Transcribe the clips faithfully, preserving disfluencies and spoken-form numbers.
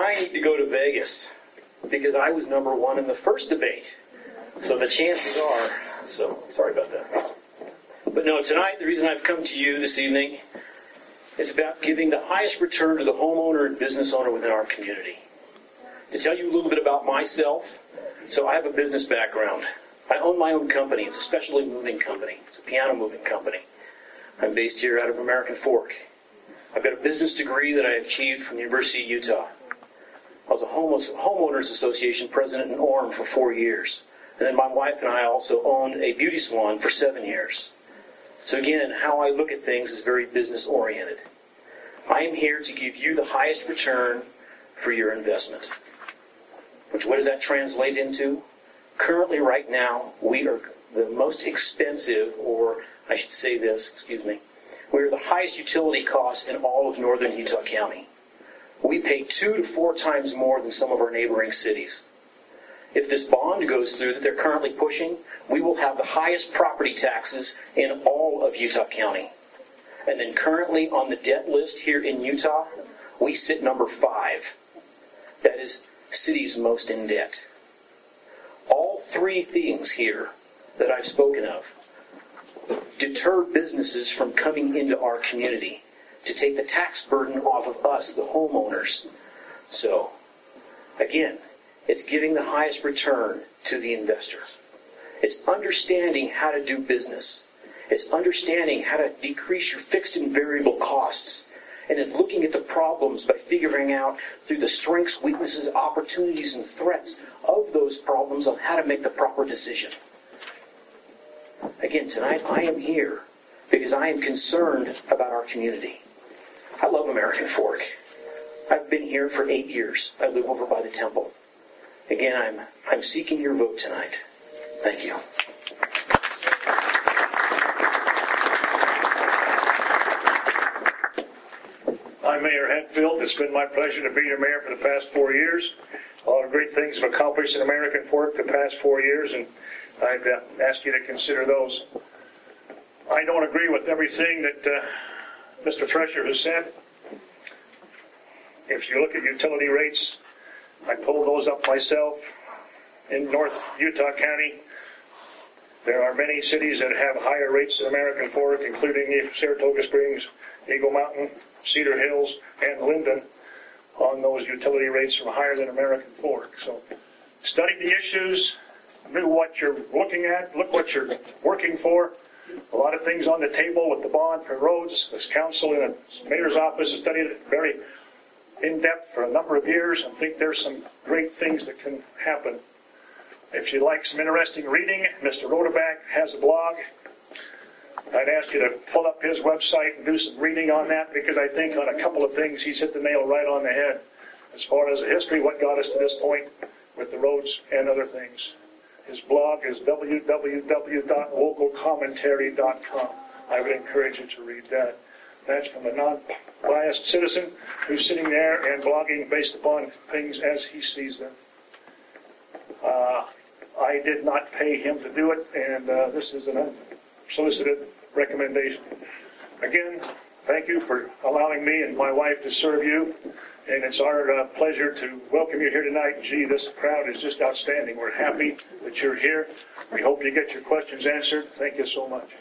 I need to go to Vegas because I was number one in the first debate. So the chances are, so sorry about that. But no, tonight the reason I've come to you this evening is about giving the highest return to the homeowner and business owner within our community. To tell you a little bit about myself, so I have a business background. I own my own company. It's a specialty moving company. It's a piano moving company. I'm based here out of American Fork. I've got a business degree that I achieved from the University of Utah. I was a homeowners association president in Orem for four years. And then my wife and I also owned a beauty salon for seven years. So again, how I look at things is very business oriented. I am here to give you the highest return for your investment. Which, what does that translate into? Currently, right now, we are the most expensive, or I should say this, excuse me, we are the highest utility costs in all of northern Utah County. We pay two to four times more than some of our neighboring cities. If this bond goes through that they're currently pushing, we will have the highest property taxes in all of Utah County. And then currently on the debt list here in Utah, we sit number five. That is cities most in debt. All three things here that I've spoken of deter businesses from coming into our community to take the tax burden off of us, the homeowners. So, again, it's giving the highest return to the investor. It's understanding how to do business. It's understanding how to decrease your fixed and variable costs. And then looking at the problems by figuring out through the strengths, weaknesses, opportunities, and threats of those problems on how to make the proper decision. Again, tonight I am here because I am concerned about our community. I love American Fork. I've been here for eight years. I live over by the temple. Again, I'm I'm seeking your vote tonight. Thank you. I'm Mayor Hetfield. It's been my pleasure to be your mayor for the past four years. A lot of great things have accomplished in American Fork the past four years, and I'd uh, ask you to consider those. I don't agree with everything that uh, Mister Thresher has said. If you look at utility rates, I pulled those up myself. In North Utah County, there are many cities that have higher rates than American Fork, including Saratoga Springs, Eagle Mountain, Cedar Hills, and Linden. On those utility rates are higher than American Fork. So study the issues, know what you're looking at, look what you're working for. A lot of things on the table with the bond for roads. This council in the mayor's office has studied it very in depth for a number of years and think there's some great things that can happen. If you'd like some interesting reading, Mister Rodeback has a blog. I'd ask you to pull up his website and do some reading on that, because I think on a couple of things he's hit the nail right on the head as far as the history, what got us to this point with the roads and other things. His blog is w w w dot local commentary dot com. I would encourage you to read that. That's from a non-biased citizen who's sitting there and blogging based upon things as he sees them. Uh, I did not pay him to do it, and uh, this is an unsolicited recommendation. Again, thank you for allowing me and my wife to serve you, and it's our uh, pleasure to welcome you here tonight. Gee, this crowd is just outstanding. We're happy that you're here. We hope you get your questions answered. Thank you so much.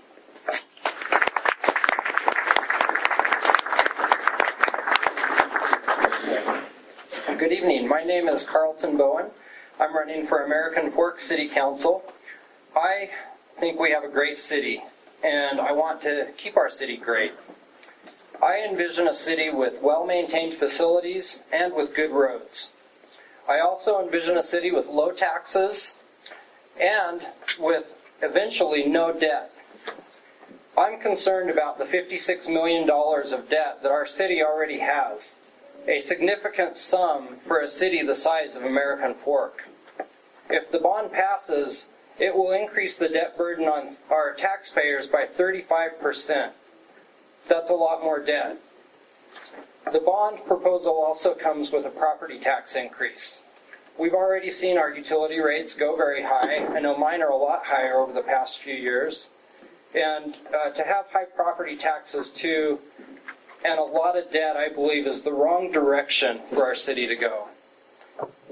Good evening. My name is Carlton Bowen. I'm running for American Fork City Council. I think we have a great city, and I want to keep our city great. I envision a city with well-maintained facilities and with good roads. I also envision a city with low taxes and with eventually no debt. I'm concerned about the fifty-six million dollars of debt that our city already has, a significant sum for a city the size of American Fork. If the bond passes, it will increase the debt burden on our taxpayers by thirty-five percent. That's a lot more debt. The bond proposal also comes with a property tax increase. We've already seen our utility rates go very high. I know mine are a lot higher over the past few years. And uh, to have high property taxes too, and a lot of debt, I believe, is the wrong direction for our city to go.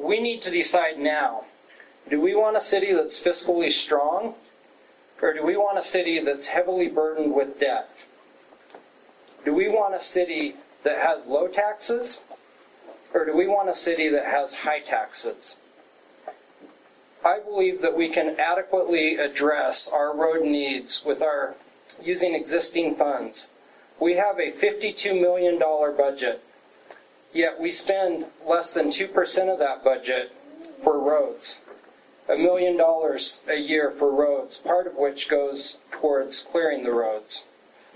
we need to decide now, do we want a city that's fiscally strong, or do we want a city that's heavily burdened with debt? Do we want a city that has low taxes, or do we want a city that has high taxes? I believe that we can adequately address our road needs with our using existing funds. We have a fifty-two million dollars budget, yet we spend less than two percent of that budget for roads. A million dollars a year for roads, part of which goes towards clearing the roads.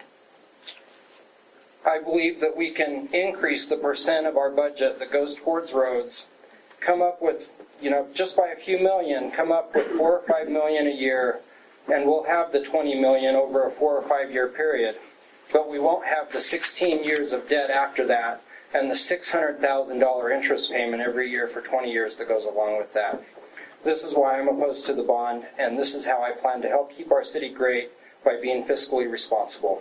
I believe that we can increase the percent of our budget that goes towards roads, come up with, you know, just by a few million, come up with four or five million a year, and we'll have the twenty million over a four or five year period. But we won't have the sixteen years of debt after that, and the six hundred thousand dollars interest payment every year for twenty years that goes along with that. This is why I'm opposed to the bond, and this is how I plan to help keep our city great by being fiscally responsible.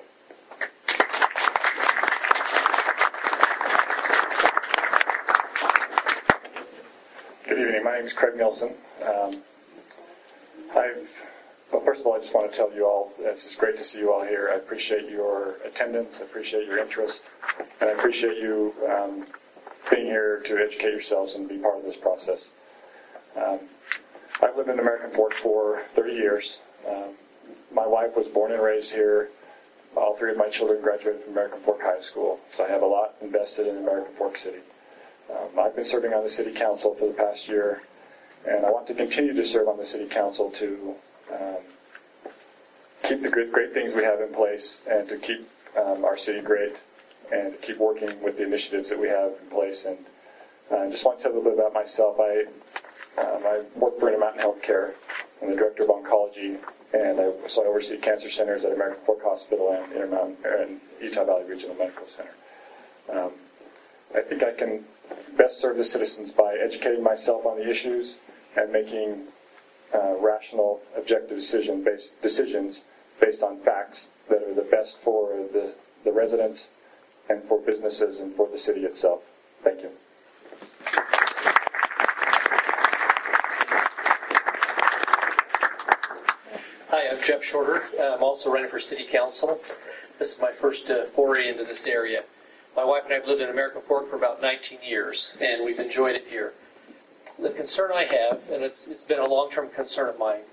Good evening. My name is Craig Nelson. Um, I've, well, first of all, I just want to tell you all, this is great to see you all here. I appreciate your attendance. I appreciate your interest. And I appreciate you um, being here to educate yourselves and be part of this process. Um, I've lived in American Fork for thirty years. Um, my wife was born and raised here. All three of my children graduated from American Fork High School. So I have a lot invested in American Fork City. Um, I've been serving on the City Council for the past year, and I want to continue to serve on the City Council to um, keep the good, great things we have in place and to keep um, our city great and to keep working with the initiatives that we have in place. And uh, I just want to tell you a little bit about myself. I, um, I work for Intermountain Healthcare. I'm the Director of Oncology, and I, so I oversee cancer centers at American Fork Hospital and Intermountain and Utah Valley Regional Medical Center. Um, I think I can best serve the citizens by educating myself on the issues and making uh, rational, objective decision based decisions based on facts that are the best for the, the residents and for businesses and for the city itself. Thank you. Hi, I'm Jeff Shorter. I'm also running for City Council. This is my first uh, foray into this area. My wife and I have lived in American Fork for about nineteen years, and we've enjoyed it here. The concern I have, and it's it's been a long-term concern of mine,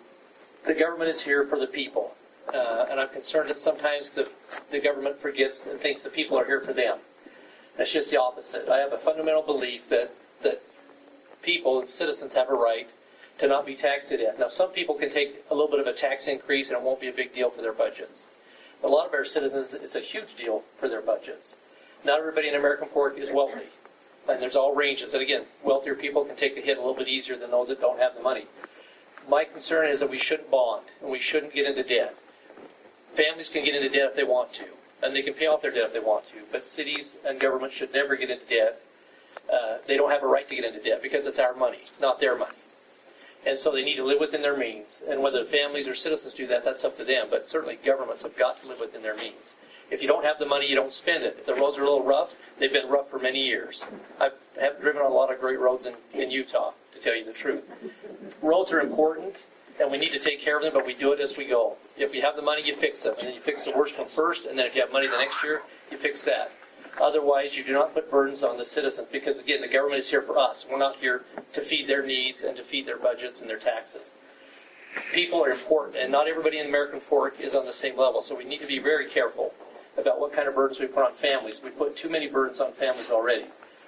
the government is here for the people, uh, and I'm concerned that sometimes the, the government forgets and thinks the people are here for them. That's just the opposite. I have a fundamental belief that, that people and citizens have a right to not be taxed to death. Now, some people can take a little bit of a tax increase and it won't be a big deal for their budgets. A lot of our citizens, it's a huge deal for their budgets. Not everybody in American Fork is wealthy, and there's all ranges. And again, wealthier people can take the hit a little bit easier than those that don't have the money. My concern is that we shouldn't bond, and we shouldn't get into debt. Families can get into debt if they want to, and they can pay off their debt if they want to, but cities and government should never get into debt. Uh, they don't have a right to get into debt because it's our money, not their money. And so they need to live within their means. And whether families or citizens do that, that's up to them. But certainly governments have got to live within their means. If you don't have the money, you don't spend it. If the roads are a little rough, they've been rough for many years. I have driven on a lot of great roads in, in Utah, to tell you the truth. Roads are important, and we need to take care of them, but we do it as we go. If you have the money, you fix them. And then you fix the worst one first, and then if you have money the next year, you fix that. Otherwise, you do not put burdens on the citizens because, again, the government is here for us. We're not here to feed their needs and to feed their budgets and their taxes. People are important, and not everybody in American Fork is on the same level, so we need to be very careful about what kind of burdens we put on families. We put too many burdens on families already.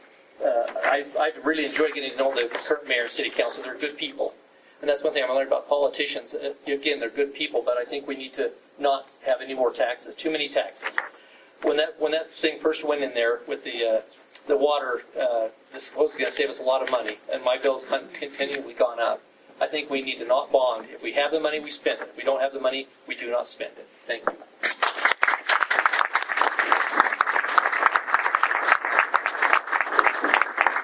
Uh, I, I really enjoy getting to know the current mayor and city council. They're good people. And that's one thing I'm learning about politicians. Uh, again, they're good people, but I think we need to not have any more taxes, too many taxes. When that when that thing first went in there with the uh, the water, uh, this is supposedly going to save us a lot of money, and my bill's continually gone up. I think we need to not bond. If we have the money, we spend it. If we don't have the money, we do not spend it. Thank you.